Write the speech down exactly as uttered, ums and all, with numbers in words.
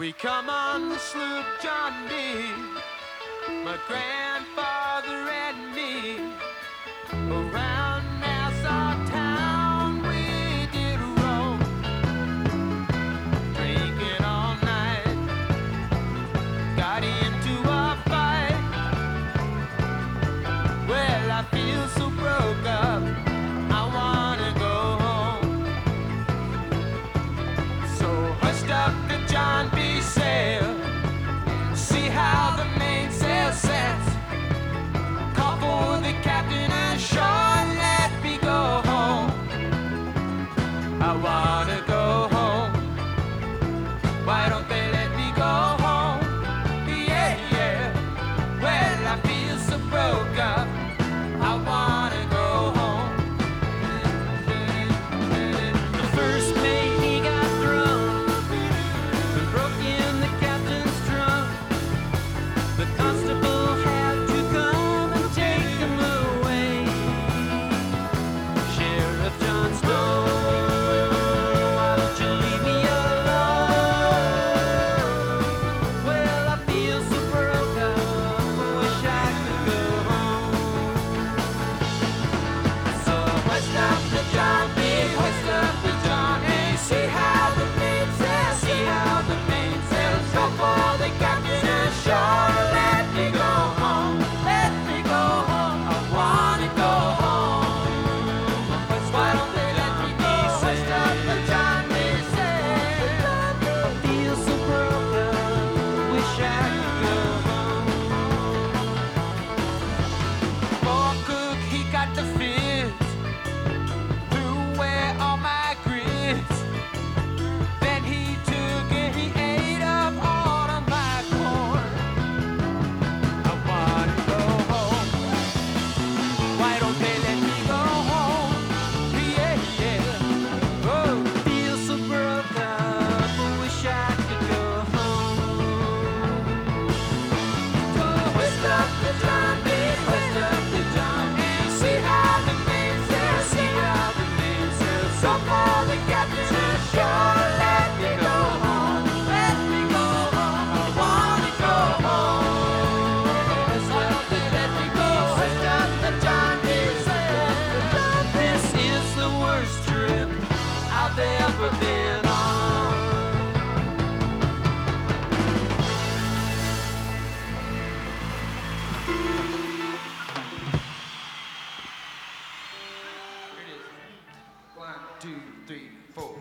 We come on the sloop John B, my grandfather and me. Around Nassau town we did roam, drinking all night, got into a fight. Well, I feel so broke up, I wanna go home. So hoist up the John B sail, see how the mainsail sets. Call for the captain and Sean, let me go home. I wanna go home. Why don't they let me go home? Yeah, yeah. Well, I feel so broke up, I wanna go home. The first mate, he got drunk and broke in the captain's trunk. The constable had to come and take him away. Sheriff John Stone, why don't you leave me alone? Well, I feel so broke up, I wish I could go home. So hoist up the John B, hoist up the John A, see how the mainsail, see how the mainsail. Go for the captain and Sean, let me go home, let me go home. I wanna go home. Why don't they let me go? Hoist up the John B sail. I feel so broke up, wish I could go home. Poor cook, he got the fits, threw away all my grits. Then he took and he ate up all of my corn. I wanna go home. Why don't they let me go home? Yeah, yeah. Oh, feel so broke up, I wish I could go home. So hoist up the John B, hoist up the John B, see how the mainsail, see how the mainsail. So for the captain and Sean, let me go home, let me go home. I wanna go home. Hoist up the, let me go, hoist up the John B sail. This is the worst trip I've ever been on. Here it is. One, two, three, four.